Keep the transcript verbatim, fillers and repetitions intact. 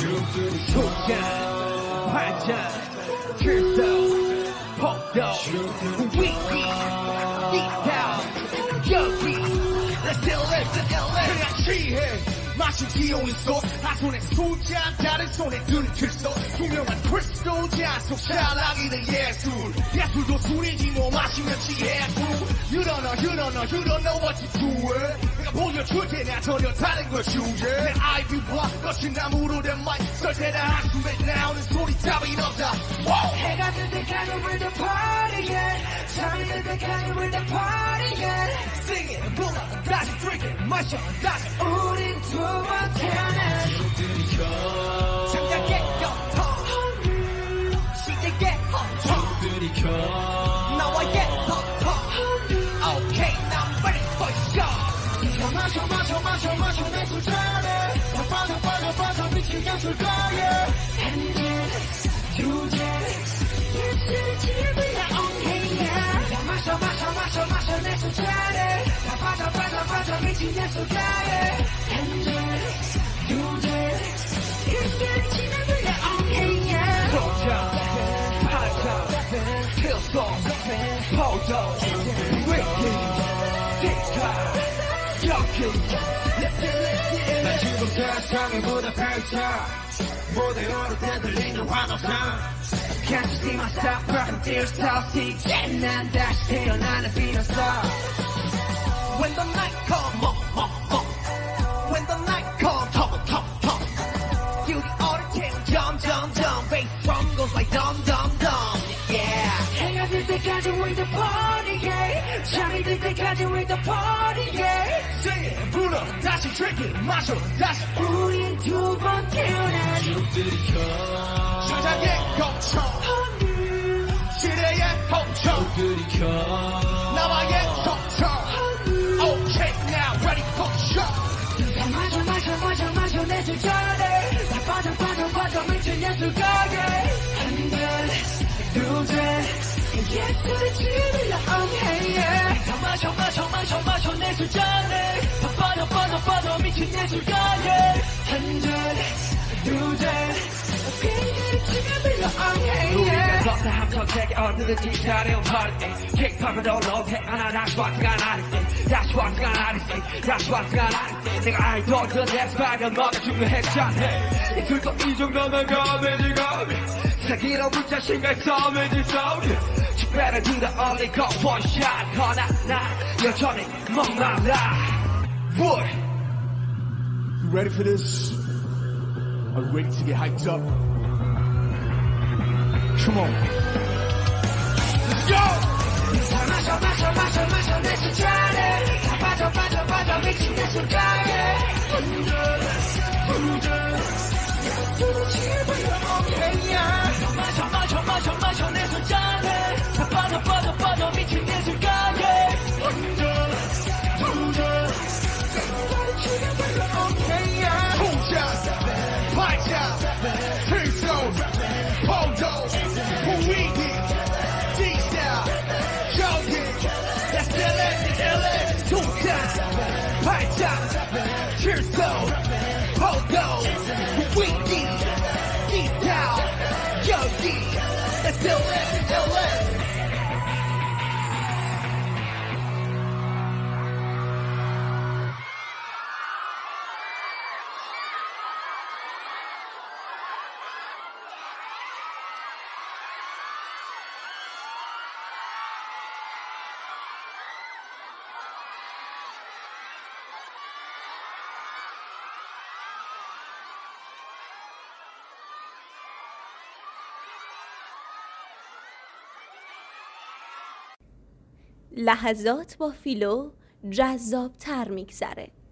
소장 화장 출석 폭동 위기 이탈 여기 Let's do it, let's do it 그냥 취해 마신 기온이 쏟 한 손에 소잔 다른 손에 든 글써 투명한 크리스탈 잔속 샤라기는 예술 예술도 술이지 뭐 마시면 취해 You don't know, you don't know, you don't know what to do it 내가 보여줄 테냐 전혀 다른 걸 주제 내 아이비와 거친 나무로 된 마이크 설 때나 한숨에 나오는 소리 답이 없다 해가 뜰 때까지 we're the party yeah 잠이 들 때까지 we're the party yeah Sing it, 불러 다시 drink it 마셔 다시 우린 두 번 태어난 창작의 영통 시대의 헌통 나와의 헌통 Okay, now I'm ready for show 마셔 마셔 마셔 마셔 내 술잔에 다 빠져 빠져 빠져 미친 예술가에 엔젤 유젤 예술을 지으려 okay yeah 마셔 마셔 마셔 마셔 내 술잔에 다 빠져 빠져 빠져 미친 예술가에 엔젤 유젤 예술을 지으려 okay yeah 소장 파장 필송 포도 위기 기타 여기 난 지금 세상의 무대 펼쳐 무대로 되들리는 환호성 Can't you see my style? Broken tears, toxic yeah, 난 다시 태어나는 비로소 When the night come on, on, on. When the night come, tumble, tumble, tumble. Feel the order change, jump, jump, jump. Bass drum goes like dum, dum, dum. Yeah. 해가 뜰 때까지 we're the party yeah 잠이 들 때까지 we're the party yeah Sing it, 불러, 다시 drink it, 마셔, 다시. 우린 두 번 태어난 창작의 영청, 시대의 홍청, 나와의 성청. Okay, now ready for show. 다 마셔 마셔 마셔 마셔 내 술잔에 다 빠져 빠져 빠져 미친 예술가에 한잔 두잔 예술을 지으려 okay yeah 다 마셔, 마셔, 마셔, 마셔 내 술잔에 다 빠져, 빠져, 빠져 미친 예술가에 한잔 두잔 예술을 지으려 okay 우리가 yeah 걷다 함께 take 얼마든지 잘해온 party 킥팝을 올라오게 하나 다시 왔으가 나랬지 다시 왔으가 나랬지 다시 왔으가 나랬지 내가 알던 그 랩스파이언 너가 중요했잖아 이틀도 이 정도면 가면이 가면 세기로운 자신감 싸움이지 싸움이 You better do the only go one shot 허나 나 여전히 목말라 Boy You ready for this? Are you ready to get hyped up? Come on. Let's go! 다 마셔 마셔 마셔 마셔 내 술잔에 다 빠져 빠져 빠져 미친 예술가에 예술을 지으려 okay yeah 마셔 마셔 마셔 마셔 내 술잔에 다 빠져 빠져 빠져 미친 예술가에 소장 발장 필송 포도 위기 기타 여기 Let's do it, do it 소장 발장 필송 포도 위기 기타 여기 Let's do it, do it لحظات با فیلو جذاب تر میگذره.